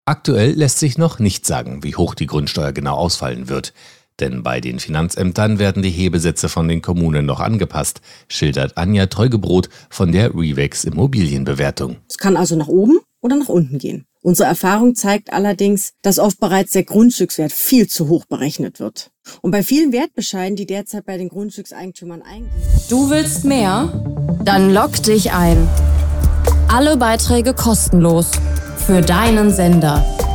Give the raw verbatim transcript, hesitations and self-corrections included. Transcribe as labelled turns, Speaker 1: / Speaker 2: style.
Speaker 1: Aktuell lässt sich noch nicht sagen, wie hoch die Grundsteuer genau ausfallen wird. Denn bei den Finanzämtern werden die Hebesätze von den Kommunen noch angepasst, schildert Anja Treugebrot von der Revex Immobilienbewertung.
Speaker 2: Es kann also nach oben oder nach unten gehen. Unsere Erfahrung zeigt allerdings, dass oft bereits der Grundstückswert viel zu hoch berechnet wird. Und bei vielen Wertbescheiden, die derzeit bei den Grundstückseigentümern eingehen.
Speaker 3: Du willst mehr? Dann log dich ein. Alle Beiträge kostenlos. Für deinen Sender.